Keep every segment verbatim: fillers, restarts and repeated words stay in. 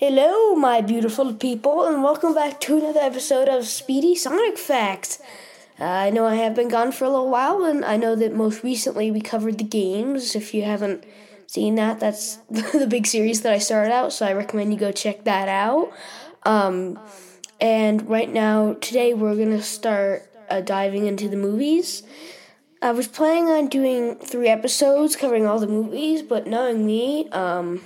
Hello, my beautiful people, and welcome back to another episode of Speedy Sonic Facts. Uh, I know I have been gone for a little while, and I know that most recently we covered the games. If you haven't seen that, that's the big series that I started out, so I recommend you go check that out. Um, and right now, today, we're going to start uh, diving into the movies. I was planning on doing three episodes covering all the movies, but knowing me, um...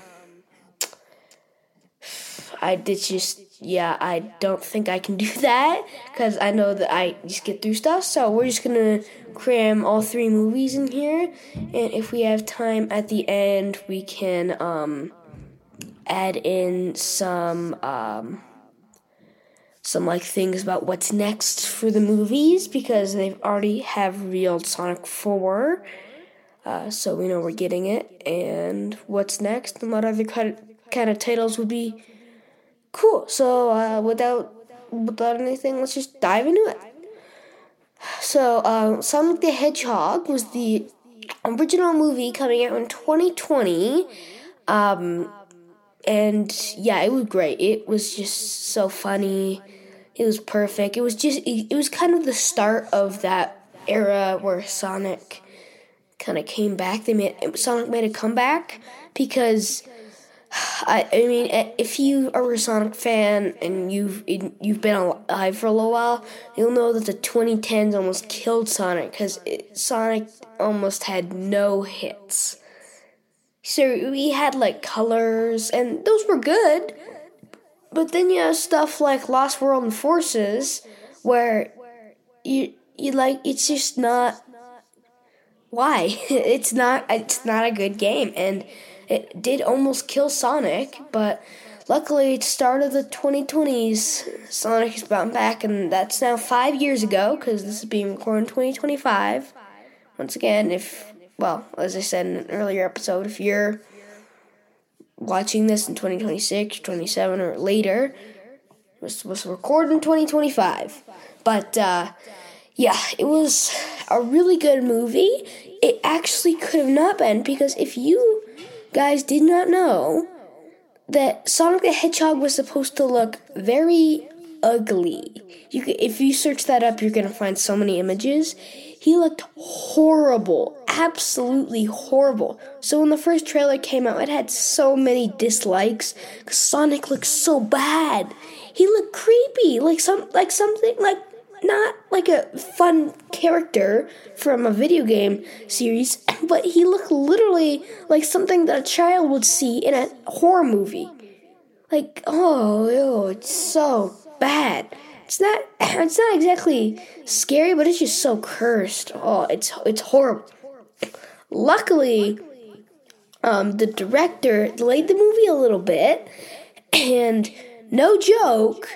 I did just, yeah, I don't think I can do that because I know that I just get through stuff. So we're just going to cram all three movies in here. And if we have time at the end, we can um, add in some, um, some like things about what's next for the movies because they've already have revealed Sonic four. Uh, so we know we're getting it. And what's next and what other kind of, kind of titles would be cool. So uh, without without anything, let's just dive into it. So uh, Sonic the Hedgehog was the original movie coming out in twenty twenty. Um, and yeah, it was great. It was just so funny. It was perfect. It was just, it, it was kind of the start of that era where Sonic kind of came back. They made Sonic made a comeback because I, I mean, if you are a Sonic fan and you've you've been alive for a little while, you'll know that the twenty tens almost killed Sonic because Sonic almost had no hits. So we had like Colors, and those were good, but then you have stuff like Lost World and Forces, where you you like it's just not. Why? It's not. It's not a good game, and it did almost kill Sonic, but luckily at the start of the twenty twenties, Sonic is bounced back, and that's now five years ago, because this is being recorded in twenty twenty-five. Once again, if, well, as I said in an earlier episode, if you're watching this in twenty twenty-six, twenty-seven, or later, it was, was recorded in twenty twenty-five. But, uh, yeah, it was a really good movie. It actually could have not been, because if you guys did not know that Sonic the Hedgehog was supposed to look very ugly. You could, if you search that up, you're going to find so many images. He looked horrible, absolutely horrible. So when the first trailer came out, it had so many dislikes because Sonic looked so bad. He looked creepy, like some, like something like. Not like a fun character from a video game series, but he looked literally like something that a child would see in a horror movie. Like, oh, ew, it's so bad. It's not. It's not exactly scary, but it's just so cursed. Oh, it's it's horrible. Luckily, um, the director delayed the movie a little bit, and no joke,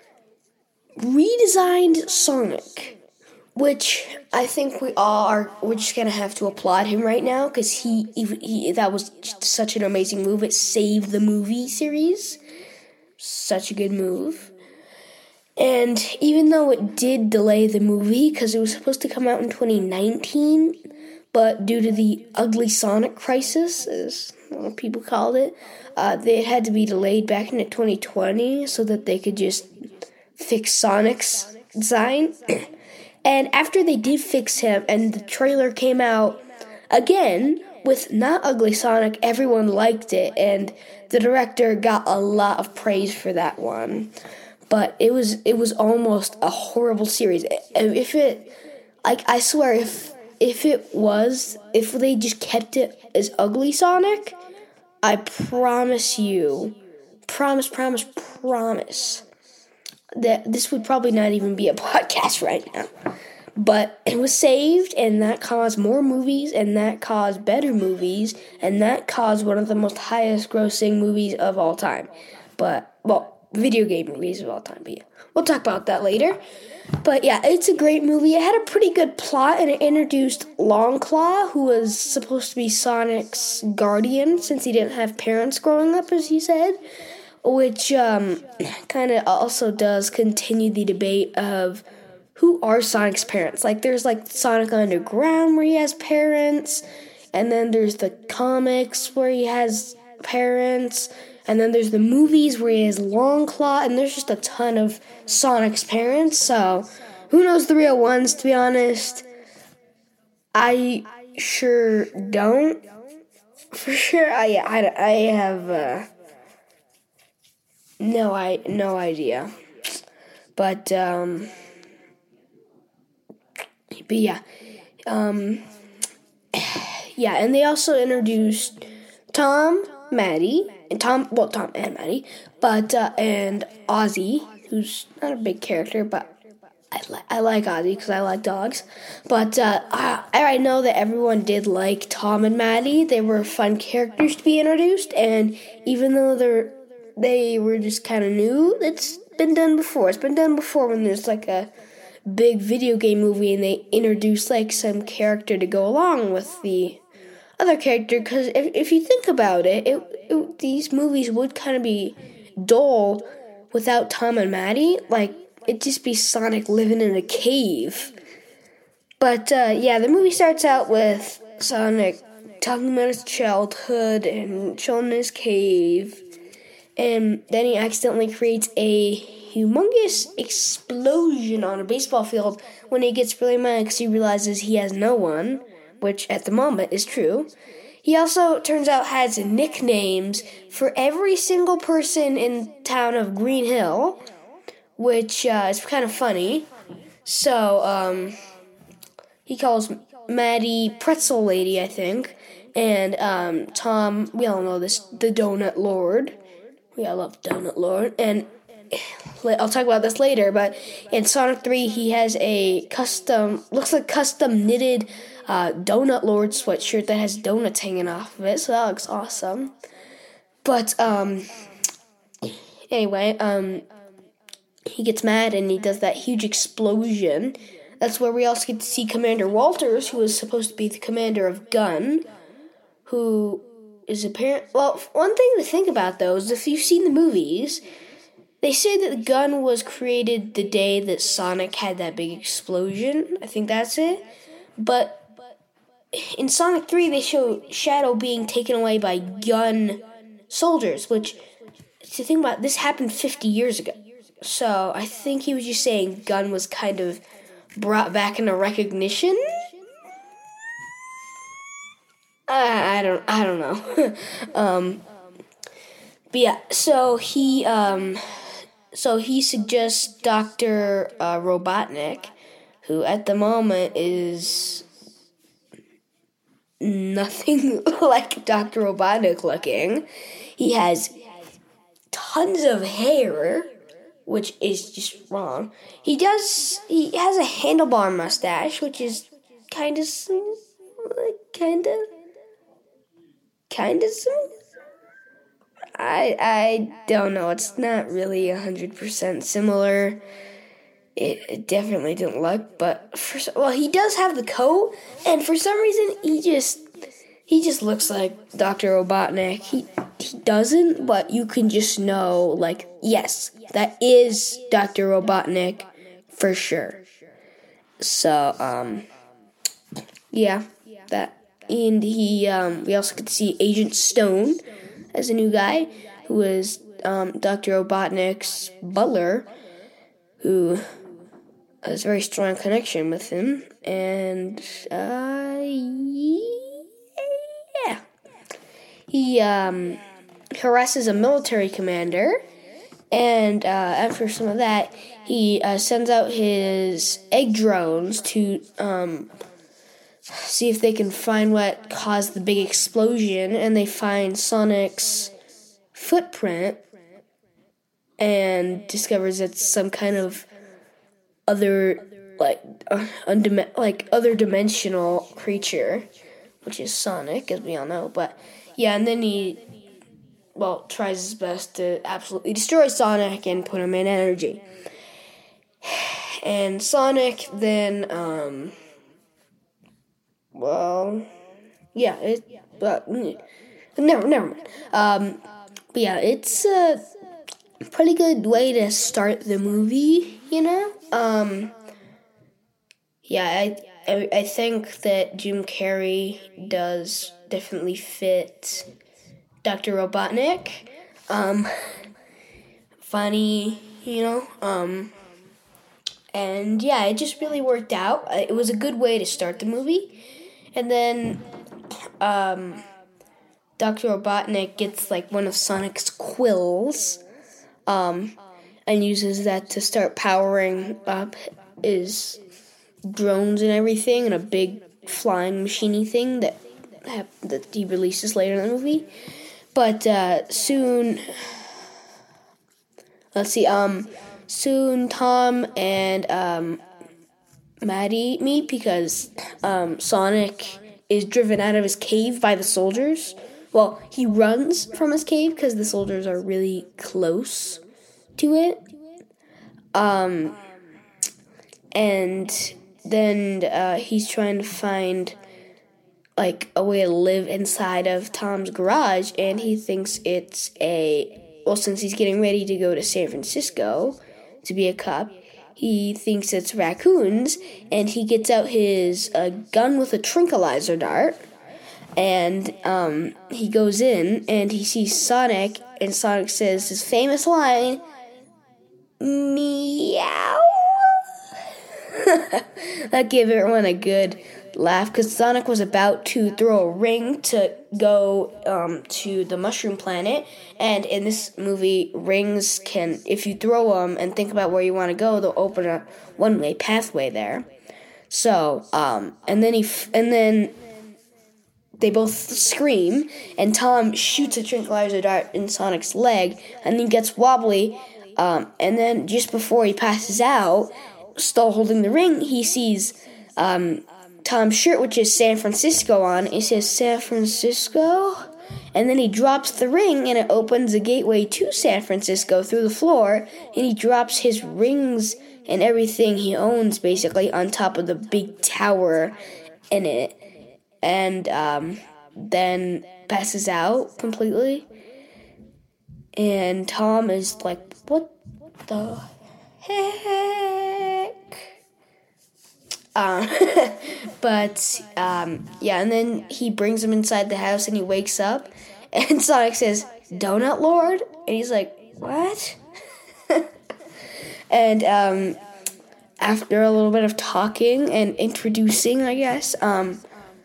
redesigned Sonic, which I think we all are. We're just gonna have to applaud him right now because he, he, he, that was just such an amazing move. It saved the movie series. Such a good move. And even though it did delay the movie because it was supposed to come out in twenty nineteen, but due to the ugly Sonic crisis, as people called it, uh, it had to be delayed back into twenty twenty so that they could just fix Sonic's design. And after they did fix him and the trailer came out again with not ugly Sonic, everyone liked it, and the director got a lot of praise for that one. But it was it was almost a horrible series. If it, like, I swear, if if it was, if they just kept it as ugly Sonic, I promise you, promise, promise, promise, that this would probably not even be a podcast right now. But it was saved, and that caused more movies, and that caused better movies, and that caused one of the most highest grossing movies of all time. But, well, video game movies of all time. But yeah, we'll talk about that later. But yeah, it's a great movie. It had a pretty good plot, and it introduced Longclaw, who was supposed to be Sonic's guardian, since he didn't have parents growing up, as he said. Which um, kind of also does continue the debate of who are Sonic's parents. Like, there's like Sonic Underground where he has parents, and then there's the comics where he has parents, And then there's the movies where he has Longclaw, and there's just a ton of Sonic's parents. So who knows the real ones, to be honest? I sure don't. For sure, I, I, I have uh, no, I, no idea. But, um, but yeah. Um, yeah, and they also introduced Tom, Maddie, and Tom, well, Tom and Maddie, but, uh, and Ozzy, who's not a big character, but I, li- I like Ozzy because I like dogs. But uh, I, I know that everyone did like Tom and Maddie. They were fun characters to be introduced, and even though they're they were just kind of new, it's been done before. It's been done before when there's like a big video game movie and they introduce like some character to go along with the other character. Because if if you think about it, it, it these movies would kind of be dull without Tom and Maddie. Like, it'd just be Sonic living in a cave. But, uh, yeah, the movie starts out with Sonic talking about his childhood and chilling in his cave. And then he accidentally creates a humongous explosion on a baseball field when he gets really mad because he realizes he has no one, which at the moment is true. He also, turns out, has nicknames for every single person in town of Green Hill, which uh, is kind of funny. So, um, he calls Maddie Pretzel Lady, I think, and um, Tom, we all know this, the Donut Lord. We all love Donut Lord, and I'll talk about this later, but in Sonic three, he has a custom, looks like custom knitted uh, Donut Lord sweatshirt that has donuts hanging off of it, so that looks awesome. But, um, anyway, um, he gets mad and he does that huge explosion. That's where we also get to see Commander Walters, who is supposed to be the commander of Gun, who is apparent. Well, one thing to think about, though, is if you've seen the movies, they say that the gun was created the day that Sonic had that big explosion. I think that's it. But in Sonic three, they show Shadow being taken away by gun soldiers, which, to think about, this happened fifty years ago. So I think he was just saying Gun was kind of brought back into recognition. I, I don't I don't know. um, but yeah, so he um, so he suggests Doctor Uh, Robotnik, who at the moment is nothing like Doctor Robotnik looking. He has tons of hair, which is just wrong. He does, he has a handlebar mustache, which is kind of, kind of, kind of, I, I don't know. It's not really one hundred percent similar. It, it definitely didn't look, but for, well, he does have the coat, and for some reason, he just, he just looks like Doctor Robotnik. He, he doesn't, but you can just know, like, yes, that is Doctor Robotnik for sure. So, um, yeah, that, and he, um, we also get to see Agent Stone as a new guy, who is, um, Doctor Robotnik's butler, who has a very strong connection with him, and, uh, yeah. He, um, harasses a military commander, and, uh, after some of that, he, uh, sends out his egg drones to, um, see if they can find what caused the big explosion, and they find Sonic's footprint, and discovers it's some kind of other, like, uh, undim- like, other dimensional creature, which is Sonic, as we all know, but, yeah, and then he, well, tries his best to absolutely destroy Sonic and put him in energy. And Sonic then, um, well, yeah, it, but, never, never mind. Um, but yeah, it's a pretty good way to start the movie, you know? Um, yeah, I, I, I think that Jim Carrey does definitely fit Doctor Robotnik. um, funny, you know. Um, and yeah, it just really worked out. It was a good way to start the movie. And then um, Doctor Robotnik gets like one of Sonic's quills um, and uses that to start powering up his drones and everything, and a big flying machiney thing that that he releases later in the movie. But uh, soon, let's see, um, soon Tom and um, Maddie meet because um, Sonic is driven out of his cave by the soldiers. Well, he runs from his cave because the soldiers are really close to it. Um, and then uh, he's trying to find like a way to live inside of Tom's garage, and he thinks it's a well, since he's getting ready to go to San Francisco to be a cop, he thinks it's raccoons, and he gets out his uh, gun with a tranquilizer dart, and um, he goes in, and he sees Sonic, and Sonic says his famous line, meow. That gave everyone a good laugh, because Sonic was about to throw a ring to go um, to the Mushroom Planet, and in this movie, rings can, if you throw them and think about where you want to go, they'll open a one-way pathway there. So, um, and then he, f- and then they both scream, and Tom shoots a tranquilizer dart in Sonic's leg, and he gets wobbly, um, and then just before he passes out, still holding the ring, he sees um, Tom's shirt, which is San Francisco, on. It says San Francisco, and then he drops the ring, and it opens a gateway to San Francisco through the floor, and he drops his rings and everything he owns, basically, on top of the big tower in it, and um, then passes out completely, and Tom is like, what the heck? Um, but, um, yeah, and then he brings him inside the house, and he wakes up, and Sonic says, Donut Lord? And he's like, what? And, um, after a little bit of talking and introducing, I guess, um,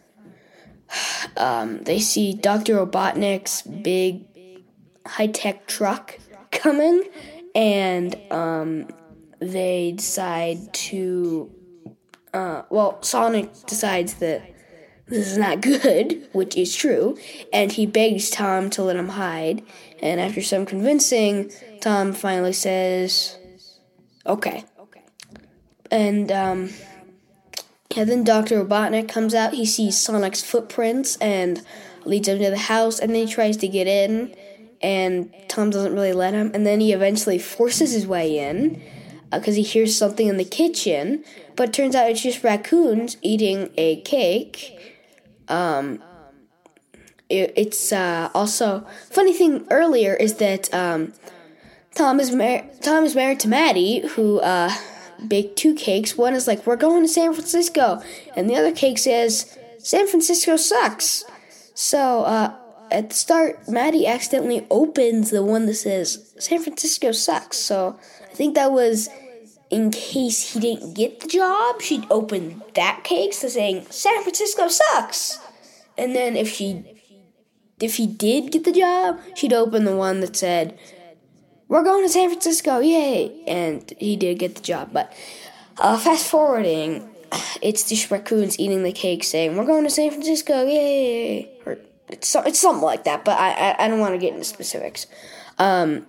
um, they see Doctor Robotnik's big high-tech truck coming, and, um, they decide to Uh, well, Sonic decides that this is not good, which is true, and he begs Tom to let him hide, and after some convincing, Tom finally says, okay. And, um, yeah, then Doctor Robotnik comes out, he sees Sonic's footprints, and leads him to the house, and then he tries to get in, and Tom doesn't really let him, and then he eventually forces his way in, because uh, he hears something in the kitchen, but it turns out it's just raccoons eating a cake. Um, it, it's uh, also funny thing earlier is that um, Tom is mar- Tom is married to Maddie, who uh, baked two cakes. One is like, we're going to San Francisco, and the other cake says San Francisco sucks. So uh, at the start, Maddie accidentally opens the one that says San Francisco sucks. So I think that was in case he didn't get the job, she'd open that cake to saying San Francisco sucks. And then if she if he did get the job, she'd open the one that said, we're going to San Francisco, yay. And he did get the job. But uh, fast forwarding, it's just raccoons eating the cake saying, we're going to San Francisco, yay. Or it's, it's something like that, but I, I, I don't want to get into specifics. Um...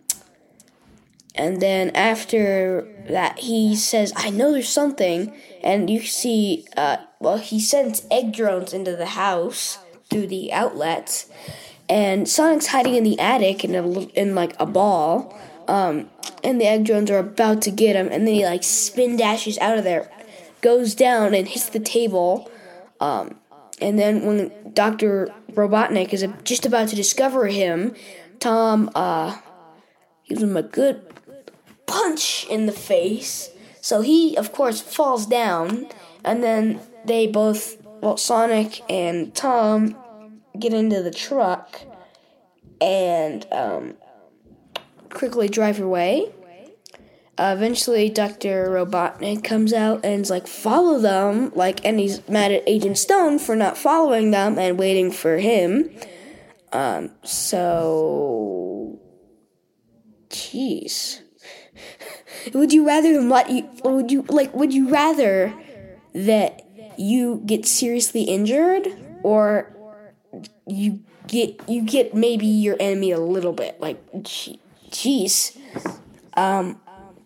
And then after that, he says, I know there's something. And you see, uh, well, he sends egg drones into the house through the outlets. And Sonic's hiding in the attic in, a, in like, a ball. Um, and the egg drones are about to get him. And then he, like, spin dashes out of there, goes down and hits the table. Um, and then when Doctor Robotnik is just about to discover him, Tom uh, gives him a good punch in the face, so he of course falls down, and then they both, well, Sonic and Tom get into the truck, and um, quickly drive away. Uh, eventually, Doctor Robotnik comes out and is like, follow them, like, and he's mad at Agent Stone for not following them and waiting for him. Um, so, jeez. Would you rather them let you, would you, like, would you rather that you get seriously injured, or you get, you get maybe your enemy a little bit, like, jeez. Um,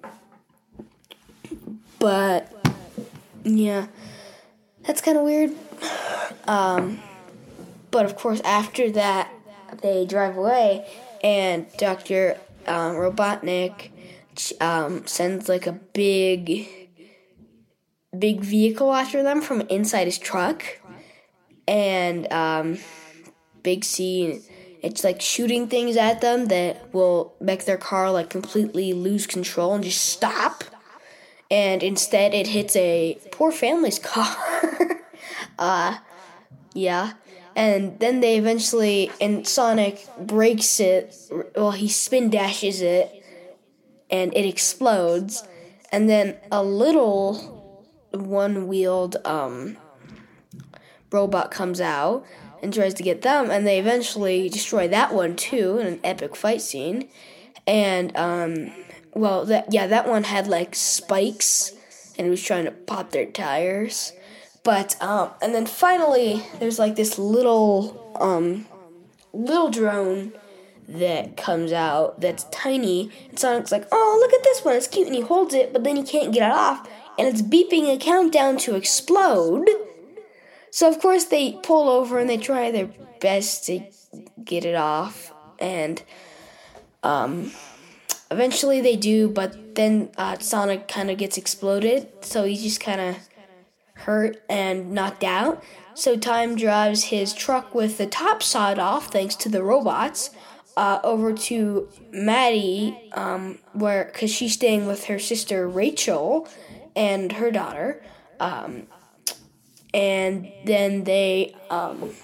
But, yeah, that's kind of weird. Um, but, of course, after that, they drive away, and Doctor Um, Robotnik um, sends, like, a big, big vehicle after them from inside his truck. And, um, big scene. It's, like, shooting things at them that will make their car, like, completely lose control and just stop. And instead, it hits a poor family's car. uh, yeah. And then they eventually, and Sonic breaks it, well, he spin dashes it, and it explodes. And then a little one-wheeled um, robot comes out and tries to get them, and they eventually destroy that one, too, in an epic fight scene. And, um... Well, that yeah, that one had, like, spikes, and it was trying to pop their tires. But, um, and then finally, there's, like, this little, um, little drone that comes out that's tiny, and Sonic's like, oh, look at this one, it's cute, and he holds it, but then he can't get it off, and it's beeping a countdown to explode. So, of course, they pull over, and they try their best to get it off, and, um... eventually they do, but then uh, Sonic kind of gets exploded, so he's just kind of hurt and knocked out. So Time drives his truck with the top sawed off, thanks to the robots, uh, over to Maddie, um, where because she's staying with her sister Rachel and her daughter. Um, and then they, um,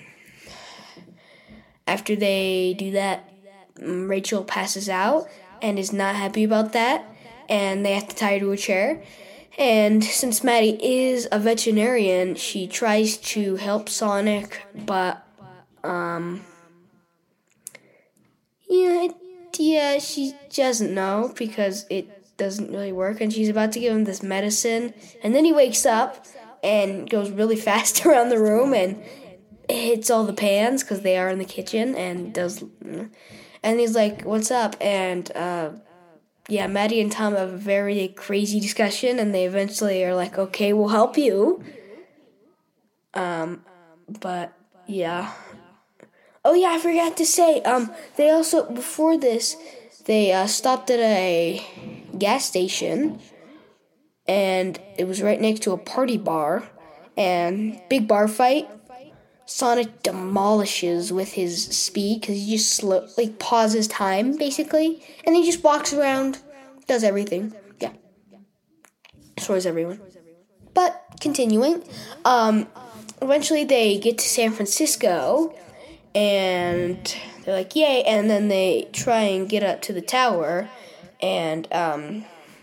after they do that, Rachel passes out and is not happy about that, and they have to tie her to a chair. And since Maddie is a veterinarian, she tries to help Sonic, but, um, yeah, it, yeah, she doesn't know, because it doesn't really work, and she's about to give him this medicine, and then he wakes up and goes really fast around the room and hits all the pans, because they are in the kitchen, and does... And he's like, what's up? And, uh, yeah, Maddie and Tom have a very crazy discussion, and they eventually are like, okay, we'll help you. Um, but, yeah. Oh, yeah, I forgot to say, um, they also, before this, they, uh, stopped at a gas station, and it was right next to a party bar, and big bar fight. Sonic demolishes with his speed, because he just slow, like pauses time, basically, and he just walks around, does everything. Yeah. Destroys everyone. But, continuing, um, eventually they get to San Francisco, and they're like, yay, and then they try and get up to the tower, and, um,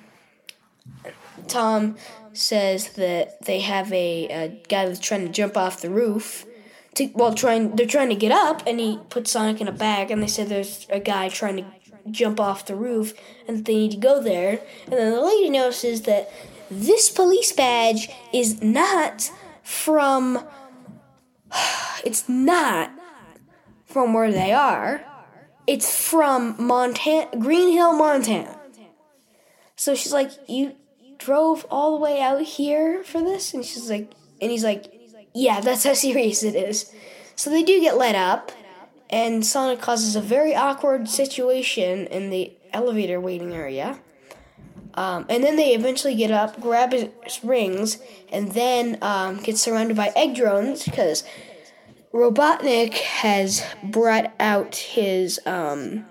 Tom says that they have a, a guy that's trying to jump off the roof, To, well, trying they're trying to get up, and he puts Sonic in a bag, and they said there's a guy trying to jump off the roof, and they need to go there. And then the lady notices that this police badge is not from, it's not from where they are. It's from Montana, Green Hill, Montana. So she's like, you drove all the way out here for this? And she's like, and he's like, yeah, that's how serious it is. So they do get let up, and Sonic causes a very awkward situation in the elevator waiting area. Um, and then they eventually get up, grab his rings, and then um, get surrounded by egg drones, because Robotnik has brought out his um,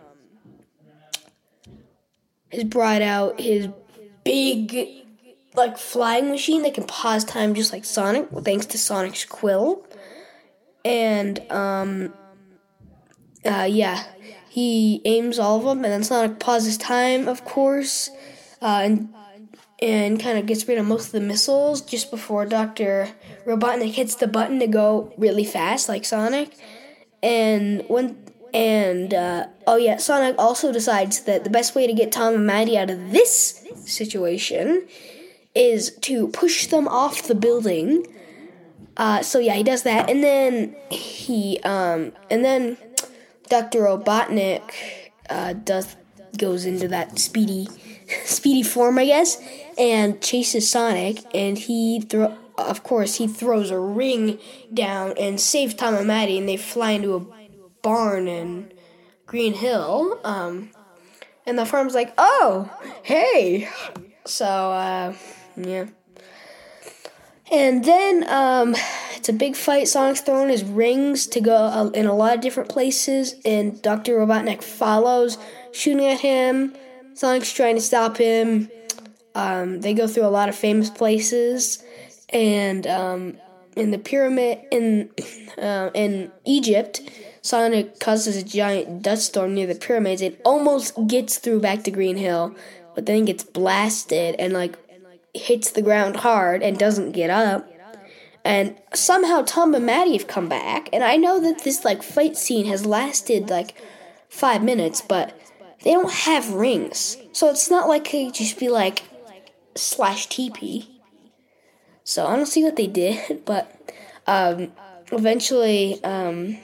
has brought out his big, like, flying machine that can pause time just like Sonic, thanks to Sonic's quill. And um, uh, yeah, he aims all of them, and then Sonic pauses time, of course, uh, and and kind of gets rid of most of the missiles just before Doctor Robotnik hits the button to go really fast, like Sonic. And when and uh, oh yeah, Sonic also decides that the best way to get Tom and Maddie out of this situation is to push them off the building. Uh, so yeah, he does that, and then he um, and then Doctor Robotnik uh, does goes into that speedy, speedy form, I guess, and chases Sonic, and he throw. Of course, he throws a ring down and saves Tom and Maddie, and they fly into a barn in Green Hill. Um, and the farm's like, "Oh, hey!" So uh, yeah. And then um, it's a big fight. Sonic's throwing his rings to go uh, in a lot of different places, and Doctor Robotnik follows, shooting at him. Sonic's trying to stop him. Um, they go through a lot of famous places, and um, in the pyramid in uh, in Egypt, Sonic causes a giant dust storm near the pyramids. It almost gets through back to Green Hill, but then gets blasted and like hits the ground hard and doesn't get up. And somehow Tom and Maddie have come back, and I know that this like fight scene has lasted like five minutes, but they don't have rings, so it's not like they just be like slash T P. So I don't see what they did, but um, eventually um,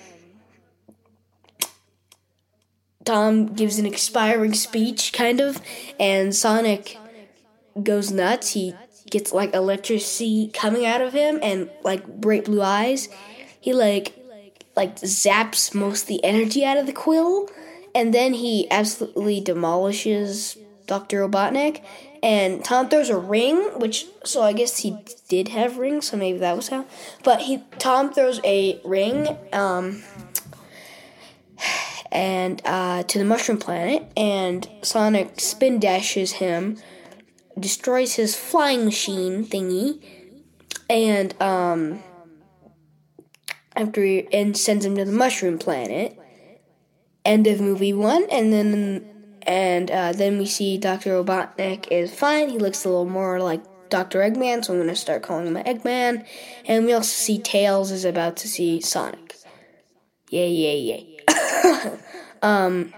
Tom gives an expiring speech, kind of, and Sonic goes nuts. He gets like electricity coming out of him and like bright blue eyes. He like like zaps most of the energy out of the quill, and then he absolutely demolishes Doctor Robotnik. And Tom throws a ring, which so I guess he did have rings, so maybe that was how. But he Tom throws a ring, um, and uh, to the Mushroom Planet, and Sonic spin dashes him, destroys his flying machine thingy, and um, after he, and sends him to the Mushroom Planet. End of movie one, and then and uh, then we see Doctor Robotnik is fine. He looks a little more like Doctor Eggman, so I'm gonna start calling him Eggman. And we also see Tails is about to see Sonic. Yay, yay, yay. um,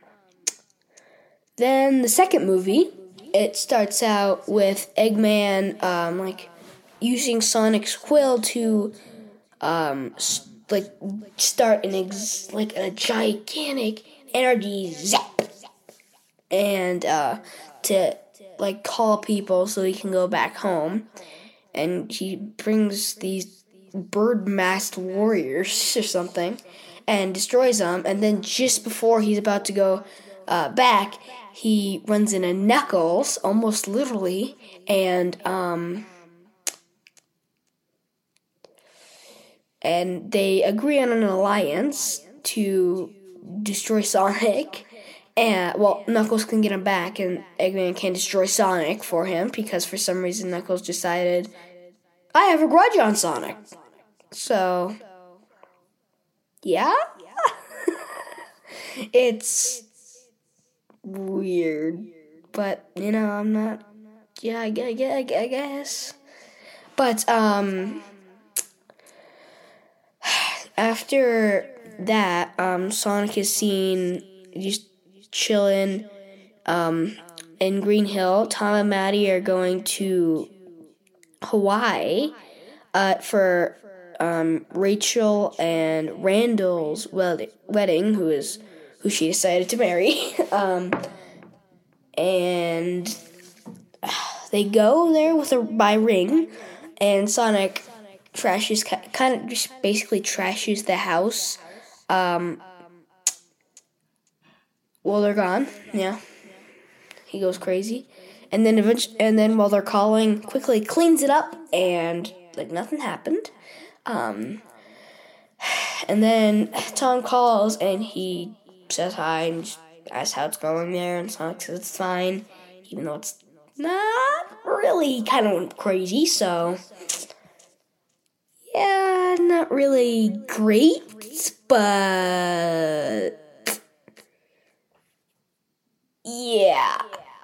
then the second movie. It starts out with Eggman, um, like, using Sonic's quill to, um, s- like, start an, ex- like, a gigantic energy zap. And, uh, to, like, call people so he can go back home. And he brings these bird-masked warriors or something and destroys them. And then just before he's about to go, uh, back, he runs into Knuckles, almost literally, and um, and they agree on an alliance to destroy Sonic. And well, Knuckles can get him back, and Eggman can destroy Sonic for him because for some reason Knuckles decided, I have a grudge on Sonic. So, yeah, it's weird, but you know, I'm not. Yeah, I, I, I, I guess. But um, after that, um, Sonic is seen just chilling um in Green Hill. Tom and Maddie are going to Hawaii uh for um Rachel and Randall's wed- wedding, who is who she decided to marry. um. And they go there with a by ring, and Sonic trashes, kind of just basically trashes the house. Um, well, they're gone. Yeah, he goes crazy, and then eventually, and then while they're calling, quickly cleans it up, and like nothing happened. Um, and then Tom calls, and he says hi and just asks how it's going there, and Sonic says it's fine, even though it's not really kind of crazy, so yeah, not not really great, but yeah.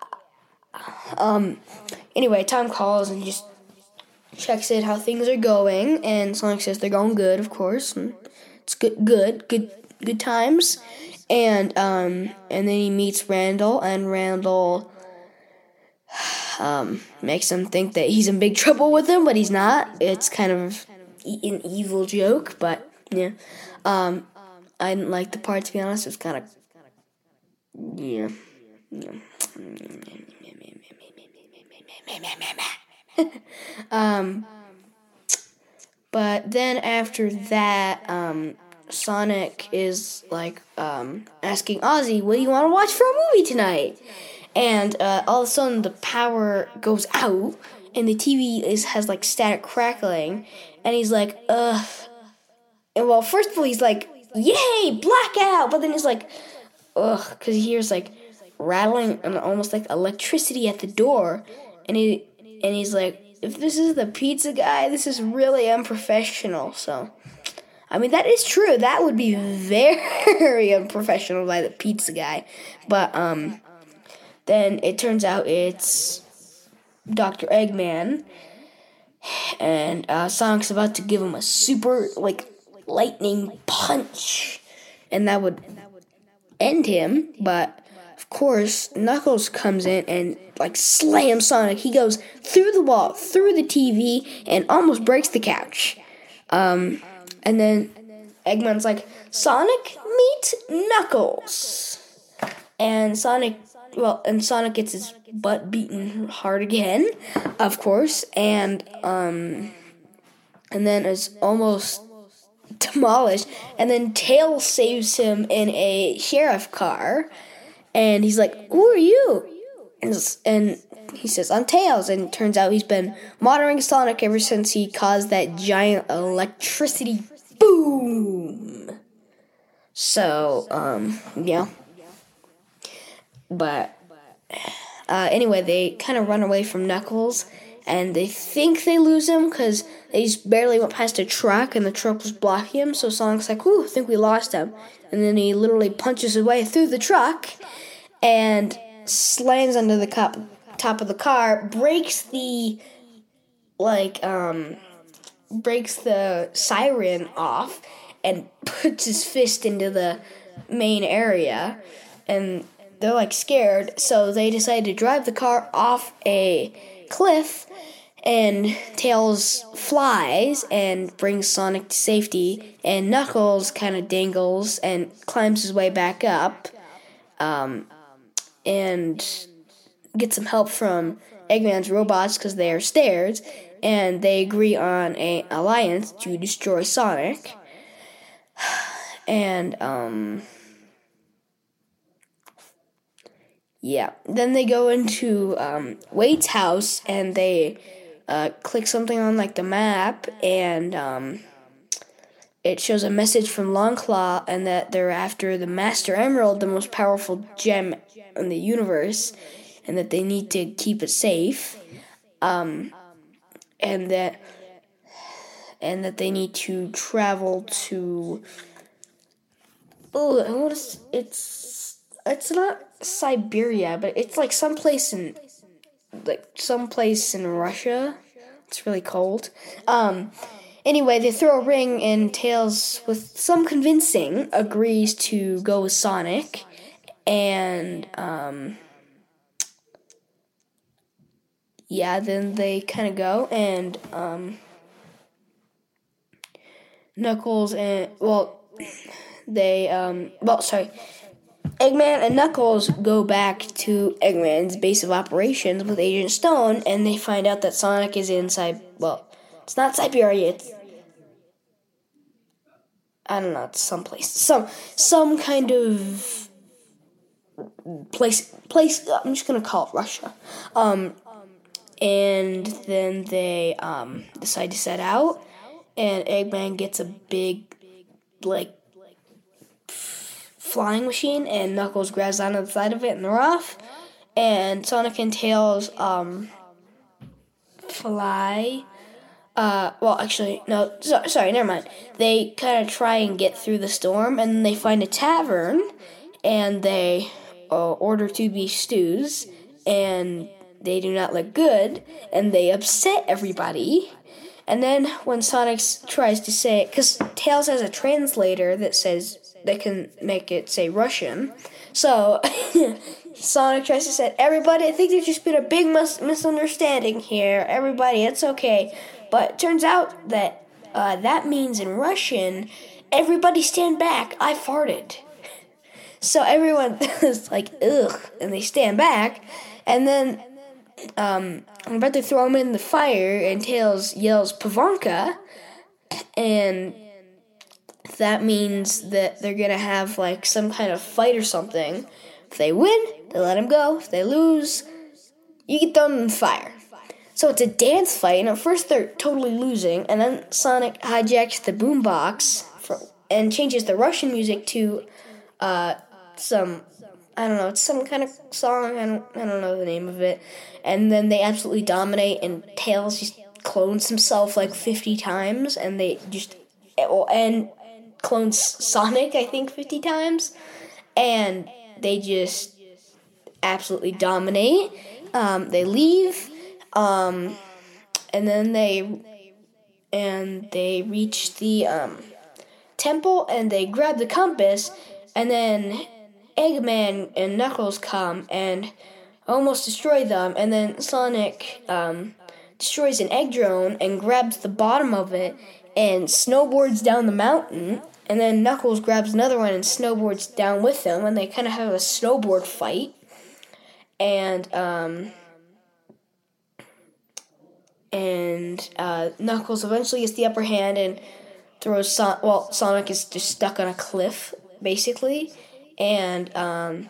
Um. Anyway, Tom calls and just checks it how things are going, and Sonic says they're going good, of course. And it's good, good, good, good times. And um, and then he meets Randall, and Randall um makes him think that he's in big trouble with him, but he's not. It's kind of an evil joke, but yeah. Um, I didn't like the part, to be honest. It was kind of yeah. yeah. um, but then after that, um, Sonic is like um, asking Ozzy, "What do you want to watch for a movie tonight?" And uh, all of a sudden, the power goes out, and the T V is has like static crackling, and he's like, "Ugh." And well, first of all, he's like, "Yay, blackout!" But then he's like, "Ugh," because he hears like rattling and almost like electricity at the door, and he and he's like, if this is the pizza guy, this is really unprofessional. So, I mean, that is true. That would be very unprofessional by the pizza guy. But um, then it turns out it's Doctor Eggman, and uh, Sonic's about to give him a super like lightning punch, and that would end him, but of course, Knuckles comes in and like slams Sonic. He goes through the wall, through the T V, and almost breaks the couch. Um, and then Eggman's like, "Sonic, meet Knuckles." And Sonic, well, and Sonic gets his butt beaten hard again, of course, and um, and then is almost demolished. And then Tails saves him in a sheriff car. And he's like, "Who are you?" And, and he says, "I'm Tails." And it turns out he's been monitoring Sonic ever since he caused that giant electricity boom. So, um, yeah. But, uh, anyway, they kind of run away from Knuckles. And they think they lose him because they just barely went past a truck and the truck was blocking him. So Sonic's like, "Whew, I think we lost him." And then he literally punches his way through the truck and slams under the cop, top of the car, breaks the, like, um, breaks the siren off, and puts his fist into the main area. And they're, like, scared, so they decide to drive the car off a cliff, and Tails flies and brings Sonic to safety, and Knuckles kind of dangles and climbs his way back up, um, and gets some help from Eggman's robots because they are stairs, and they agree on an alliance to destroy Sonic. And, um... yeah. Then they go into um, Wade's house, and they uh, click something on, like, the map, and um, it shows a message from Longclaw, and that they're after the Master Emerald, the most powerful gem in the universe, and that they need to keep it safe, um, and that and that they need to travel to. Oh, what is it's it's not Siberia, but it's like someplace in like someplace in Russia. It's really cold. Um. Anyway, they throw a ring, and Tails, with some convincing, agrees to go with Sonic, and um. Yeah, then they kind of go, and um. Knuckles and well, they um. Well, sorry. Eggman and Knuckles go back to Eggman's base of operations with Agent Stone, and they find out that Sonic is inside. Well, it's not Siberia. It's I don't know. It's someplace, some some kind of place. Place. I'm just gonna call it Russia. Um, and then they um decide to set out, and Eggman gets a big, like, flying machine, and Knuckles grabs onto the side of it, and they're off. And Sonic and Tails um, fly Uh, well, actually, no, so, sorry, never mind. They kind of try and get through the storm, and then they find a tavern, and they uh, order two beef stews, and they do not look good, and they upset everybody. And then when Sonic tries to say, because Tails has a translator that says, that can make it say Russian, so Sonic tries to say, everybody, I think there's just been a big mis- misunderstanding here. Everybody, it's okay. But it turns out that uh, that means in Russian, everybody stand back, I farted. So everyone is like, ugh, and they stand back, and then um, I'm about to throw him in the fire, and Tails yells, Pavanka, and that means that they're going to have like some kind of fight or something. If they win, they let him go. If they lose, you get thrown in the fire. So it's a dance fight, and at first they're totally losing, and then Sonic hijacks the boombox for, and changes the Russian music to uh, some, I don't know, it's some kind of song, I don't, I don't know the name of it, and then they absolutely dominate, and Tails just clones himself like fifty times, and they just, and clones Sonic, I think, fifty times, and they just absolutely dominate. Um, they leave, um, and then they and they reach the um, temple, and they grab the compass, and then Eggman and Knuckles come and almost destroy them, and then Sonic um, destroys an egg drone and grabs the bottom of it and snowboards down the mountain, and then Knuckles grabs another one and snowboards down with him, and they kind of have a snowboard fight, and um, and uh, Knuckles eventually gets the upper hand and throws Son- well, Sonic is just stuck on a cliff, basically, and um,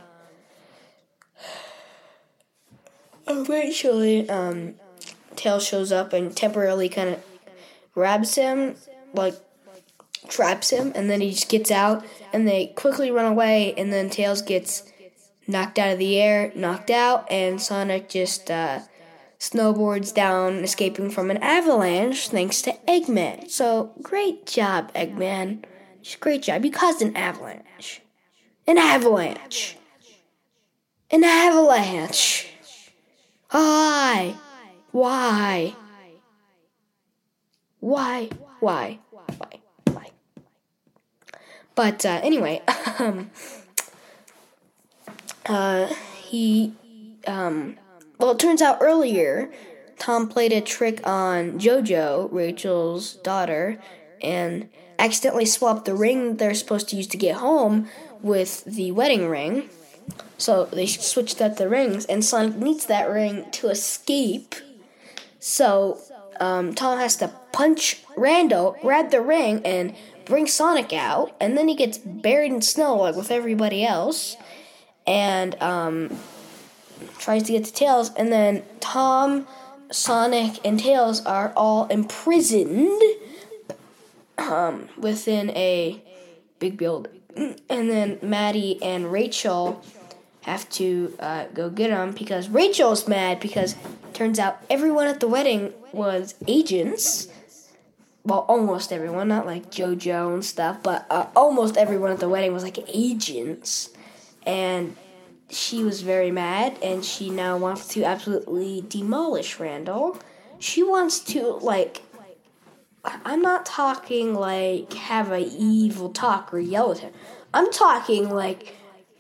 eventually um, Tails shows up and temporarily kind of grabs him, like, traps him, and then he just gets out, and they quickly run away, and then Tails gets knocked out of the air, knocked out, and Sonic just uh, snowboards down, escaping from an avalanche thanks to Eggman. So, great job, Eggman. Just great job. You caused an avalanche. An avalanche. An avalanche. Why? Why? Why? Why? Why? Why? But uh, anyway, um, uh, he, um, well, it turns out earlier, Tom played a trick on JoJo, Rachel's daughter, and accidentally swapped the ring they're supposed to use to get home with the wedding ring. So they switched out the rings, and Sonic needs that ring to escape. So um, Tom has to punch Randall, grab the ring, and bring Sonic out, and then he gets buried in snow like with everybody else, and um, tries to get to Tails, and then Tom, Sonic, and Tails are all imprisoned um, within a big building. And then Maddie and Rachel have to uh, go get them because Rachel's mad because it turns out everyone at the wedding was agents. Well, almost everyone, not like JoJo and stuff, but uh, almost everyone at the wedding was like agents. And she was very mad, and she now wants to absolutely demolish Randall. She wants to, like, I'm not talking like have a evil talk or yell at him. I'm talking like,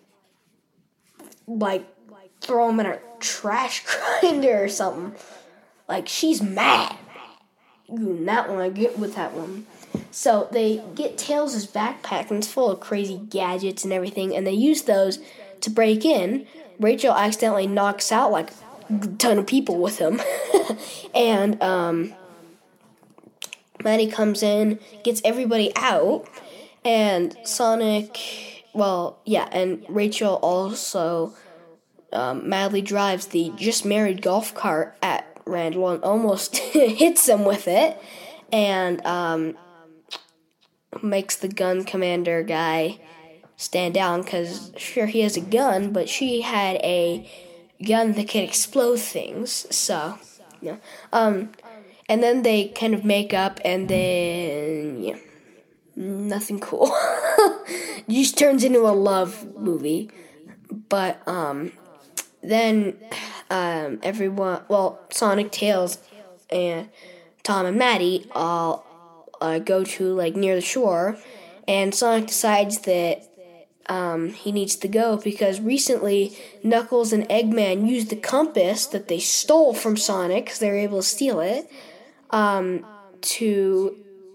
like throw him in a trash grinder or something. Like, she's mad. You do not want to get with that one. So they get Tails' backpack, and it's full of crazy gadgets and everything, and they use those to break in. Rachel accidentally knocks out like a ton of people with him. and um, Maddie comes in, gets everybody out, and Sonic, well, yeah, and Rachel also um, madly drives the just married golf cart at Randall and almost hits him with it, and um, makes the gun commander guy stand down because sure he has a gun, but she had a gun that can explode things. So, yeah. Um, and then they kind of make up, and then yeah, nothing cool. It just turns into a love movie. But um, then um, everyone, well, Sonic, Tails, and Tom and Maddie all uh, go to like near the shore, and Sonic decides that um, he needs to go because recently Knuckles and Eggman used the compass that they stole from Sonic because they were able to steal it um, to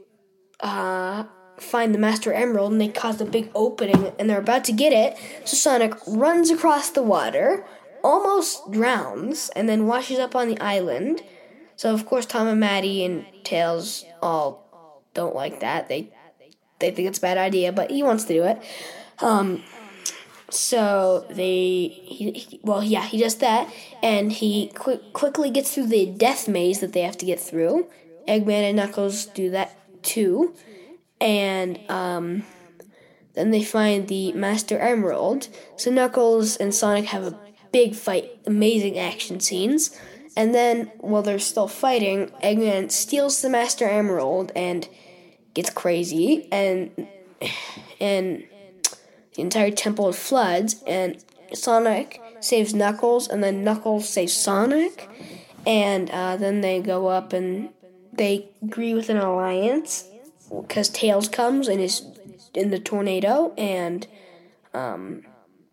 uh, find the Master Emerald, and they caused a big opening, and they're about to get it. So Sonic runs across the water, almost drowns, and then washes up on the island. So of course Tom and Maddie and Tails all don't like that. They they think it's a bad idea, but he wants to do it. Um, so they, he, he, well, yeah, he does that, and he quick, quickly gets through the death maze that they have to get through. Eggman and Knuckles do that too, and um, then they find the Master Emerald. So Knuckles and Sonic have a big fight, amazing action scenes, and then while they're still fighting, Eggman steals the Master Emerald and gets crazy, and and the entire temple floods, and Sonic saves Knuckles, and then Knuckles saves Sonic, and uh, then they go up and they agree with an alliance because Tails comes and is in the tornado and um,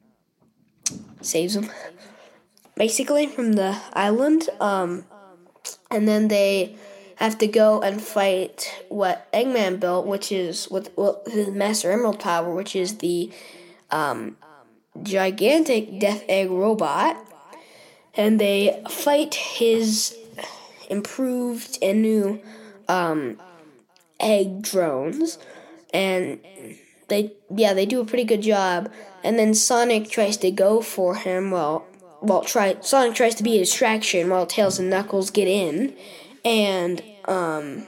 saves them, basically, from the island. Um, and then they have to go and fight what Eggman built, which is with well, his Master Emerald power, which is the um, gigantic Death Egg robot. And they fight his improved and new um, egg drones. And they, yeah, they do a pretty good job. And then Sonic tries to go for him. Well, well, try Sonic tries to be a distraction while Tails and Knuckles get in. And um,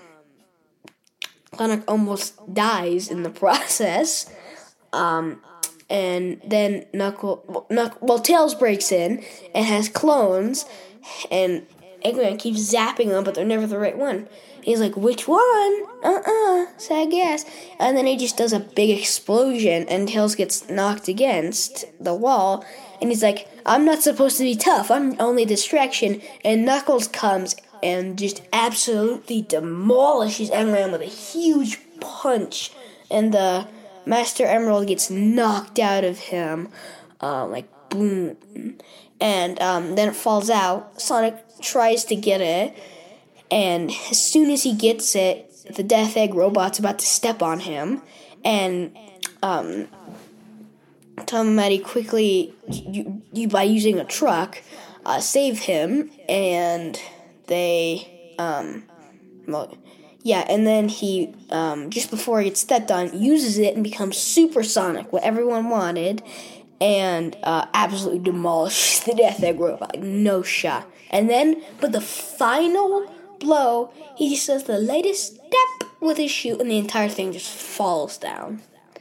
Sonic almost dies in the process. Um, and then Knuckle, well, Knuck, well, Tails breaks in and has clones, and Eggman keeps zapping them, but they're never the right one. He's like, which one? Uh-uh, sad gas. And then he just does a big explosion, and Tails gets knocked against the wall, and he's like, I'm not supposed to be tough, I'm only a distraction. And Knuckles comes and just absolutely demolishes Eggman with a huge punch, and the Master Emerald gets knocked out of him, uh, like boom, and um, then it falls out. Sonic tries to get it, and as soon as he gets it, the Death Egg robot's about to step on him, and um, Tom and Maddie quickly, you, you by using a truck, uh, save him, and they, um, well, yeah, and then he, um, just before he gets stepped on, uses it and becomes supersonic, what everyone wanted, and uh, absolutely demolishes the Death Egg robot, like, no shot. And then, but the final blow, he just does the latest step with his shoe, and the entire thing just falls down.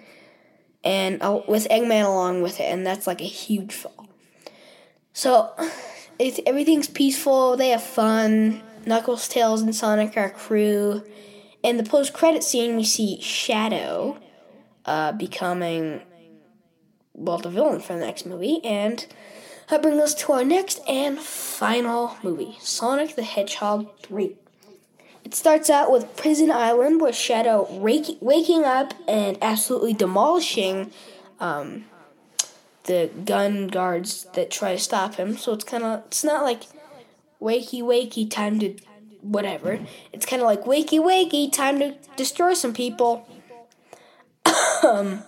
And uh, with Eggman along with it, and that's like a huge fall. So, it's, everything's peaceful, they have fun. Knuckles, Tails, and Sonic are crew. In the post-credit scene, we see Shadow uh, becoming, well, the villain for the next movie. And that brings us to our next and final movie, Sonic the Hedgehog three. It starts out with Prison Island, where Shadow wake, waking up and absolutely demolishing um, the gun guards that try to stop him. So it's kind of, it's not like wakey, wakey, time to whatever. It's kind of like wakey, wakey, time to destroy some people. um,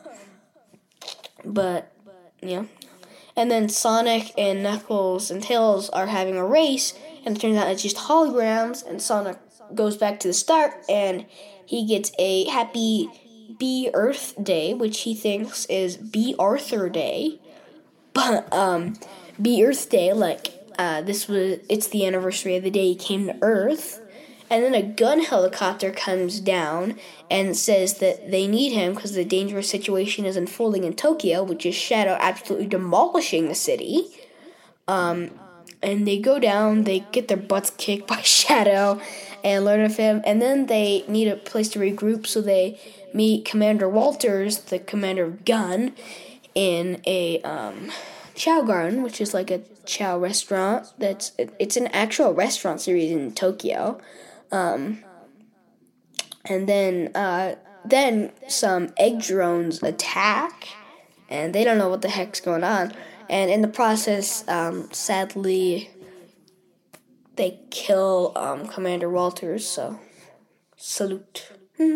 but, yeah. And then Sonic and Knuckles and Tails are having a race, and it turns out it's just holograms, and Sonic goes back to the start, and he gets a happy B Earth Day, which he thinks is B Arthur Day. But, um, B Earth Day, like, Uh, this was, it's the anniversary of the day he came to Earth, and then a gun helicopter comes down and says that they need him because the dangerous situation is unfolding in Tokyo, which is Shadow absolutely demolishing the city. Um, and they go down, they get their butts kicked by Shadow and learn of him, and then they need a place to regroup, so they meet Commander Walters, the commander of Gun, in a um, Chow Garden, which is like a Chow restaurant. That's it's an actual restaurant series in Tokyo, um, and then uh, then some egg drones attack, and they don't know what the heck's going on. And in the process, um, sadly, they kill um, Commander Walters. So salute.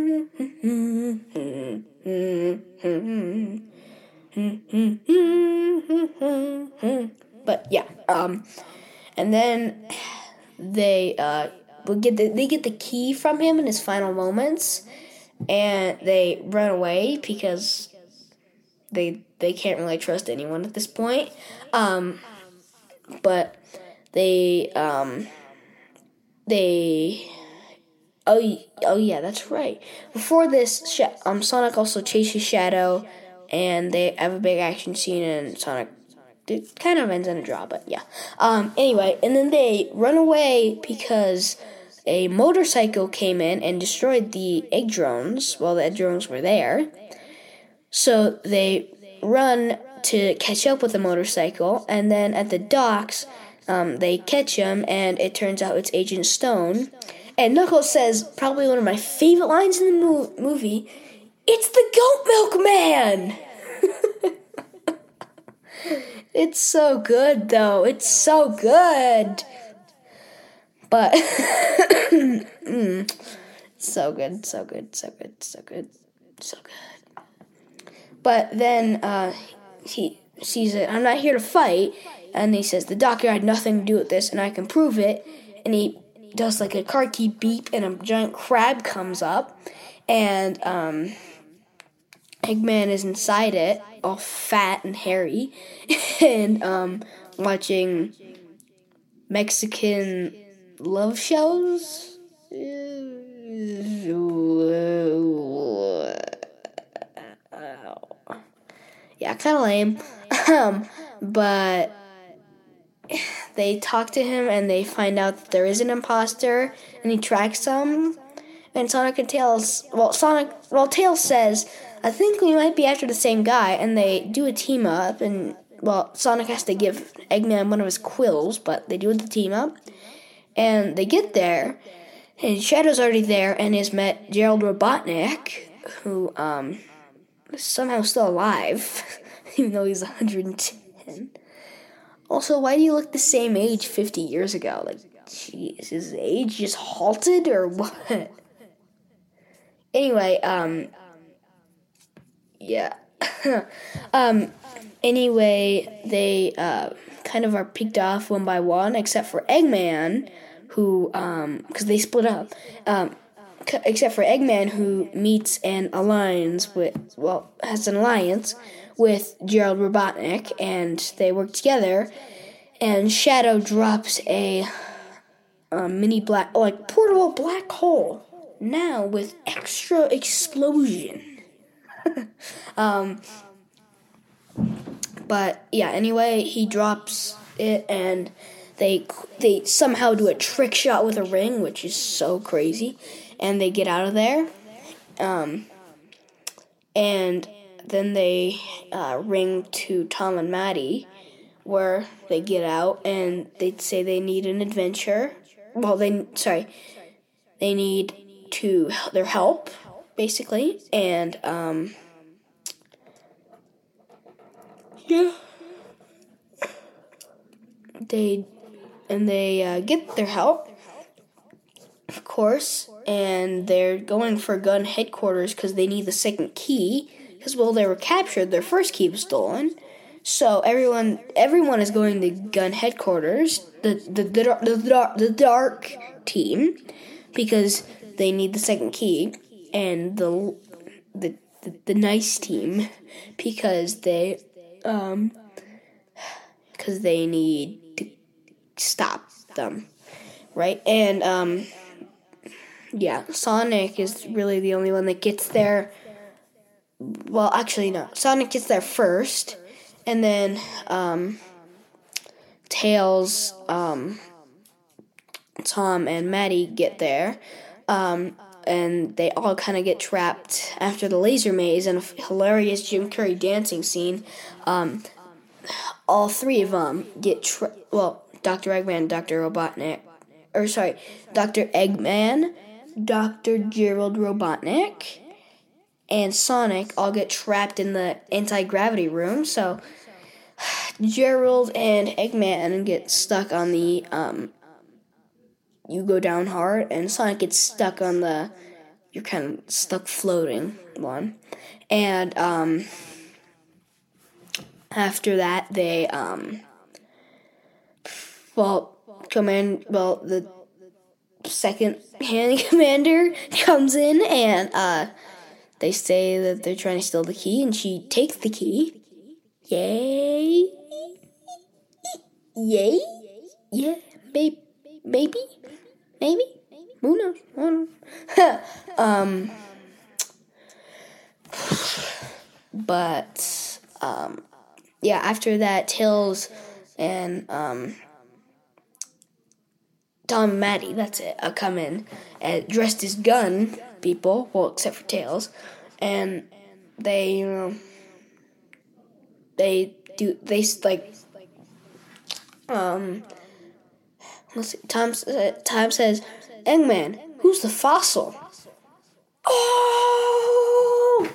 But yeah, um, and then they uh, will get the, they get the key from him in his final moments, and they run away because they they can't really trust anyone at this point. Um, but they um, they. Oh, oh yeah, that's right. Before this, um, Sonic also chases Shadow, and they have a big action scene, and Sonic, it kind of ends in a draw, but yeah. Um, anyway, and then they run away because a motorcycle came in and destroyed the egg drones while the egg drones were there. So they run to catch up with the motorcycle, and then at the docks, um, they catch him, and it turns out it's Agent Stone. And Knuckles says probably one of my favorite lines in the mo- movie, "It's the Goat Milk Man!" It's so good, though. It's so good. But, mm, so good, so good, so good, so good, so good. But then uh, he sees it. I'm not here to fight. And he says, the doctor had nothing to do with this, and I can prove it. And he does like a car key beep, and a giant crab comes up, and um, Eggman is inside it, all fat and hairy, and um, watching Mexican love shows. Yeah, kind of lame, um, but they talk to him, and they find out that there is an imposter, and he tracks them. And Sonic and Tails, well, Sonic, well, Tails says, I think we might be after the same guy, and they do a team up, and, well, Sonic has to give Eggman one of his quills, but they do the team up, and they get there, and Shadow's already there, and has met Gerald Robotnik, who, um, is somehow still alive, even though he's one hundred ten. Also, why do you look the same age fifty years ago? Like, jeez, is his age just halted or what? Anyway, um, yeah. um, anyway, they, uh, kind of are picked off one by one, except for Eggman, who, um, because they split up, um, c- except for Eggman, who meets and aligns with, well, has an alliance with Gerald Robotnik, and they work together, and Shadow drops a, a mini black, like, portable black hole, now with extra explosion. um, but, yeah, anyway, he drops it, and they, they somehow do a trick shot with a ring, which is so crazy, and they get out of there, um, and then they uh, ring to Tom and Maddie, where they get out, and they say they need an adventure. Well, they sorry, they need to their help, basically, and um, yeah, they and they uh, get their help, of course, and they're going for Gun headquarters because they need the second key. Because, well, they were captured, their first key was stolen. So everyone everyone is going to Gun headquarters, the the, the, the, the, the dark team, because they need the second key, and the the the, the nice team, because they um because they need to stop them, right? And um yeah, Sonic is really the only one that gets there. Well, actually, no. Sonic gets there first, and then um, Tails, um, Tom, and Maddie get there, um, and they all kind of get trapped after the laser maze and a hilarious Jim Carrey dancing scene. Um, all three of them get tra- well, Doctor Eggman, Doctor Robotnik, or sorry, Doctor Eggman, Doctor Gerald Robotnik, and Sonic all get trapped in the anti-gravity room. So Gerald and Eggman get stuck on the um, you go down hard, and Sonic gets stuck on the you're kind of stuck floating one. And um, after that, they um, well, command well the second hand commander comes in, and uh, they say that they're trying to steal the key, and she takes the key. Yay! Yay! Yeah, maybe, maybe, maybe. Who knows? Who knows? um, but um, yeah. After that, Tails and um, Tom and Maddie, that's it, uh, come in and dressed as gun people. Well, except for Tails, and they, you know, they do they like um. Let's see. Tom, uh, Tom says, Eggman, who's the fossil? Oh!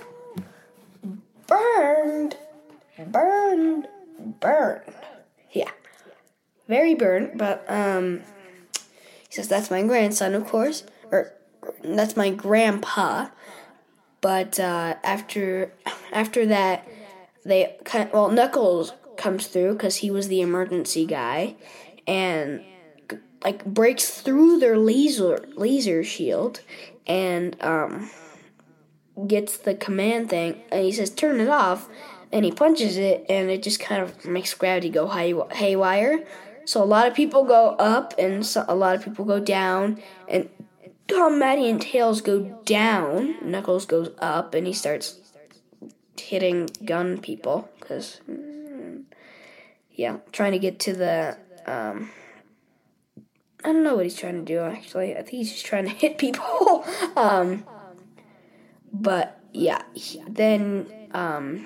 Burned. Burned. Burned. Yeah. Very burned, but, um, he says, that's my grandson, of course. Or, that's my grandpa. But, uh, after, after that, they, kind of, well, Knuckles comes through, because he was the emergency guy, and like breaks through their laser laser shield and um, gets the command thing, and he says turn it off, and he punches it, and it just kind of makes gravity go hay- haywire. So a lot of people go up, and so a lot of people go down, and Tom, Maddie, and Tails go down. Knuckles goes up, and he starts hitting gun people because yeah, trying to get to the um, I don't know what he's trying to do, actually. I think he's just trying to hit people. um, but, yeah. He, then, um,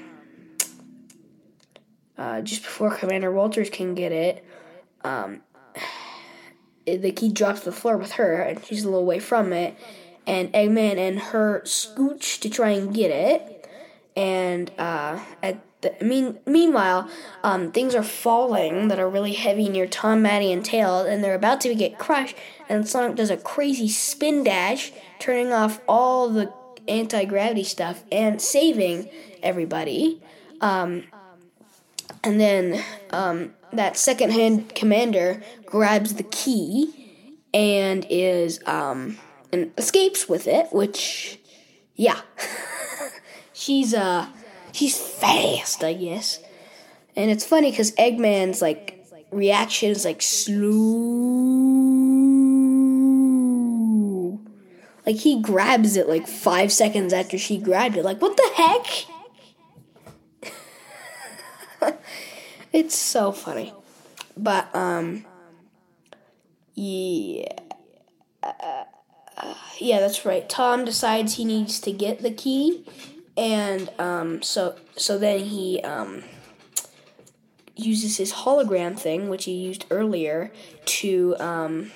uh, just before Commander Walters can get it, um, the key drops to the floor with her, and she's a little way from it. And Eggman and her scooch to try and get it. And, uh, at the, mean, meanwhile, um, things are falling that are really heavy near Tom, Maddie, and Tails, and they're about to get crushed, and Sonic does a crazy spin dash, turning off all the anti-gravity stuff and saving everybody. Um, and then um, that second-hand commander grabs the key and is um, and escapes with it, which, yeah. she's, uh... She's fast, I guess. And it's funny because Eggman's, like, reaction is, like, slow. Like, he grabs it, like, five seconds after she grabbed it. Like, what the heck? It's so funny. But, um, yeah. Uh, uh, yeah, that's right. Tom decides he needs to get the key. And um, so so then he um, uses his hologram thing, which he used earlier, to um,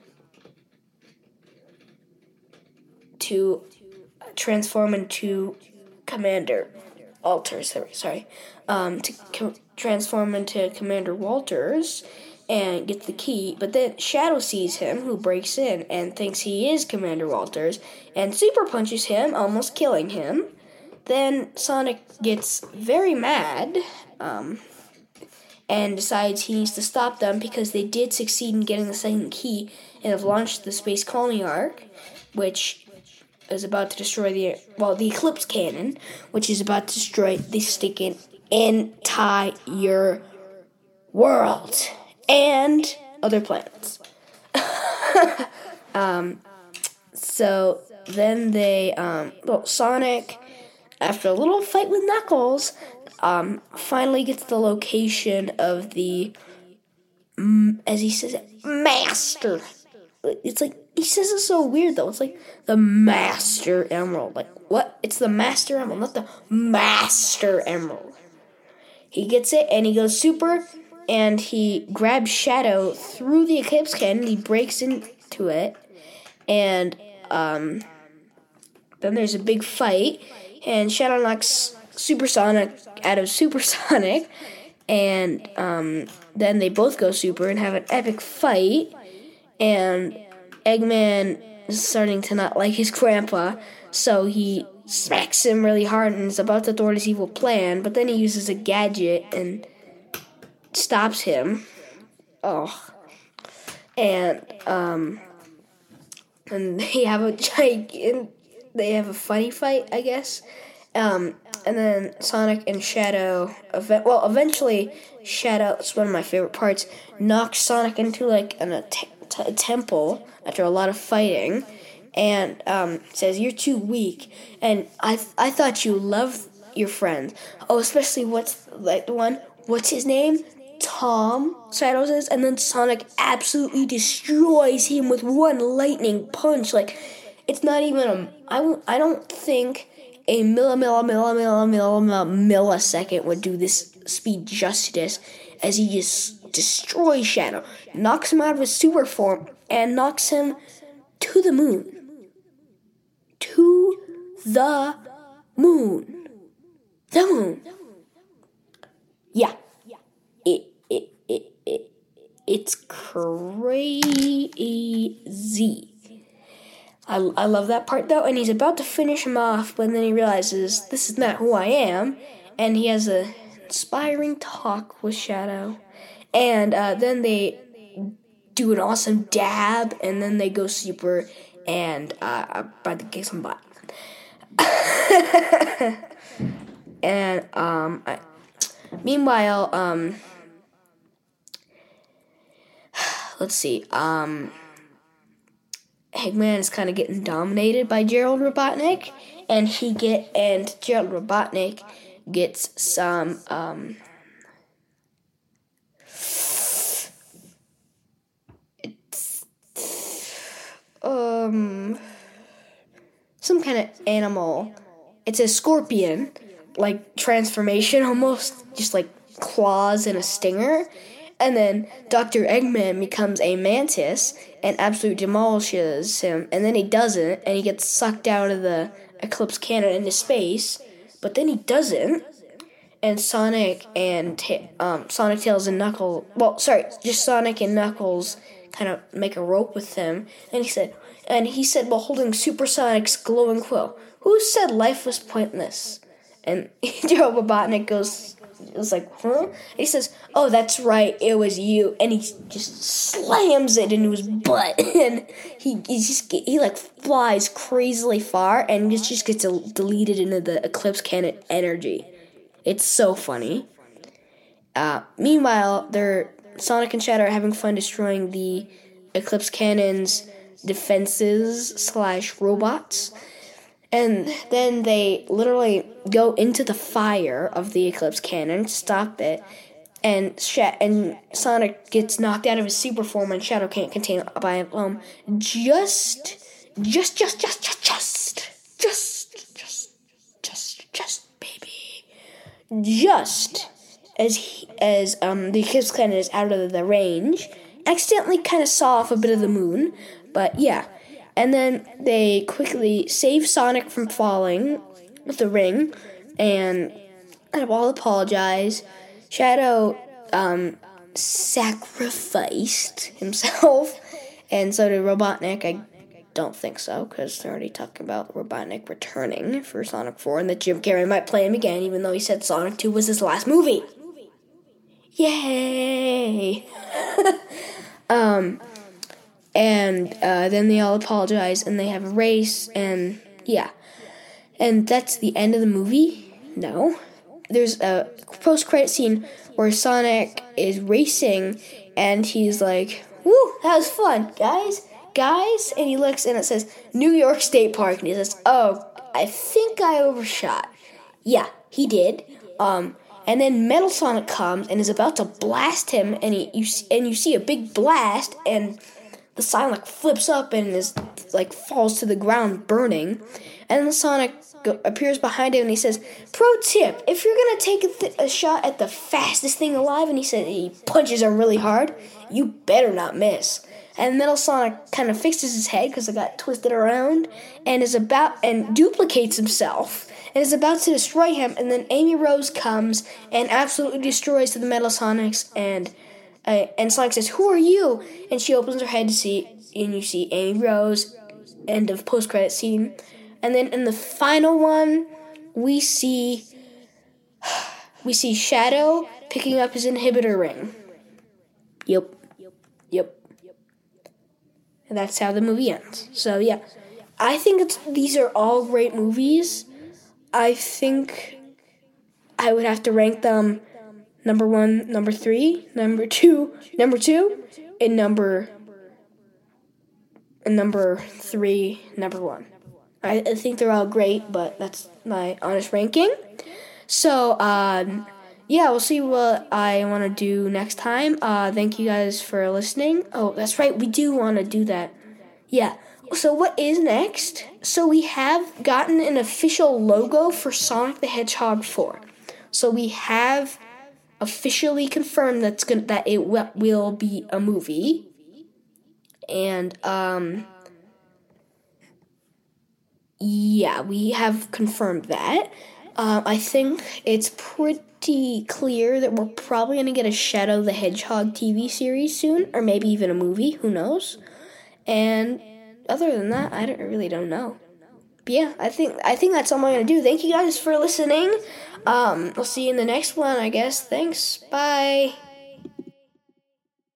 to transform into Commander Walters. Sorry, um, to co- transform into Commander Walters and gets the key. But then Shadow sees him, who breaks in and thinks he is Commander Walters, and super punches him, almost killing him. Then Sonic gets very mad um, and decides he needs to stop them because they did succeed in getting the second key and have launched the Space Colony Arc, which is about to destroy the, well, the Eclipse Cannon, which is about to destroy the stinking entire world and other planets. um, so then they, um, well, Sonic, after a little fight with Knuckles, um, finally gets the location of the as he says it, master. It's like, he says it so weird though. It's like the Master Emerald. Like, what? It's the Master Emerald, not the Master Emerald. He gets it and he goes super, and he grabs Shadow through the Eclipse Cannon. He breaks into it, and um, then there's a big fight, and Shadow knocks Supersonic out of Supersonic, and um, then they both go super and have an epic fight, and Eggman is starting to not like his grandpa, so he smacks him really hard and is about to thwart his evil plan, but then he uses a gadget and stops him. Oh. And, um, and they have a giant, they have a funny fight, I guess. Um, and then Sonic and Shadow, ev- well, eventually Shadow, it's one of my favorite parts, knocks Sonic into, like, an, a, t- a temple after a lot of fighting, and um, says, "You're too weak." And I th- I thought you loved your friends. Oh, especially what's like the one, what's his name? Tom, Shadow says, and then Sonic absolutely destroys him with one lightning punch. Like, it's not even a, I, won't, I don't think a milli, milli, milli, milli, milli, millisecond would do this speed justice, as he just destroys Shadow, knocks him out of his super form, and knocks him to the moon. To the moon. The moon. Yeah. It, it, it, it, it's crazy. I, I love that part, though, and he's about to finish him off, but then he realizes this is not who I am, and he has a inspiring talk with Shadow, and uh, then they do an awesome dab, and then they go super, and uh, by the kick some butt. and um, I, meanwhile, um, let's see, um, Eggman is kind of getting dominated by Gerald Robotnik, and he get and Gerald Robotnik gets some um. Um, some kind of animal. It's a scorpion, like transformation almost, just like claws and a stinger. And then Doctor Eggman becomes a mantis and absolutely demolishes him. And then he doesn't, and he gets sucked out of the Eclipse Cannon into space. But then he doesn't. And Sonic and um, Sonic, Tails, and Knuckles, well, sorry, just Sonic and Knuckles kind of make a rope with him, and he said, and he said while holding Supersonic's glowing quill, "Who said life was pointless?" And Joe Robotnik goes, it was like, huh? And he says, "Oh, that's right, it was you." And he just slams it into his butt, and he he just get, he like flies crazily far, and just just gets deleted into the Eclipse Cannon energy. It's so funny. Uh, meanwhile, they're Sonic and Shadow are having fun destroying the Eclipse Cannon's defenses slash robots. And then they literally go into the fire of the Eclipse Cannon, stop it, and Sha- and Sonic gets knocked out of his super form, and Shadow can't contain it by um just just just just just just just just just just baby just as he, as um the Eclipse Cannon is out of the range, accidentally kind of saw off a bit of the moon, but yeah. And then they quickly save Sonic from falling with the ring, and kind of all apologize. Shadow um, sacrificed himself, and so did Robotnik. I don't think so, because they're already talking about Robotnik returning for Sonic four, and that Jim Carrey might play him again, even though he said Sonic two was his last movie. Yay! um... And uh, then they all apologize, and they have a race, and yeah. And that's the end of the movie? No. There's a post-credit scene where Sonic is racing, and he's like, "Woo, that was fun, guys, guys." And he looks, and it says, New York State Park, and he says, "Oh, I think I overshot." Yeah, he did. Um, and then Metal Sonic comes and is about to blast him, and he, you and you see a big blast, and the sign like flips up and is like falls to the ground, burning, and then Sonic go, appears behind him and he says, "Pro tip: if you're gonna take a, th- a shot at the fastest thing alive," and he said he punches him really hard, "you better not miss." And Metal Sonic kind of fixes his head because it got twisted around, and is about and duplicates himself and is about to destroy him. And then Amy Rose comes and absolutely destroys the Metal Sonics. And uh, and Sonic says, "Who are you?" And she opens her head to see, and you see Amy Rose. End of post credit scene. And then in the final one, we see we see Shadow picking up his inhibitor ring. Yep. Yep. And that's how the movie ends. So, yeah. I think it's, these are all great movies. I think I would have to rank them number one, number three, number two, number two, and number, and number three, number one. I, I think they're all great, but that's my honest ranking. So, um... yeah, we'll see what I want to do next time. Uh, thank you guys for listening. Oh, that's right, we do want to do that. Yeah, so what is next? So we have gotten an official logo for Sonic the Hedgehog four. So we have officially confirmed that's gonna, that it w- will be a movie. And, um... yeah, we have confirmed that. Um, I think it's pretty clear that we're probably going to get a Shadow the Hedgehog T V series soon, or maybe even a movie, who knows. And other than that, I don't, really don't know. But yeah, I think I think that's all I'm going to do. Thank you guys for listening. Um, I'll see you in the next one, I guess. Thanks. Bye.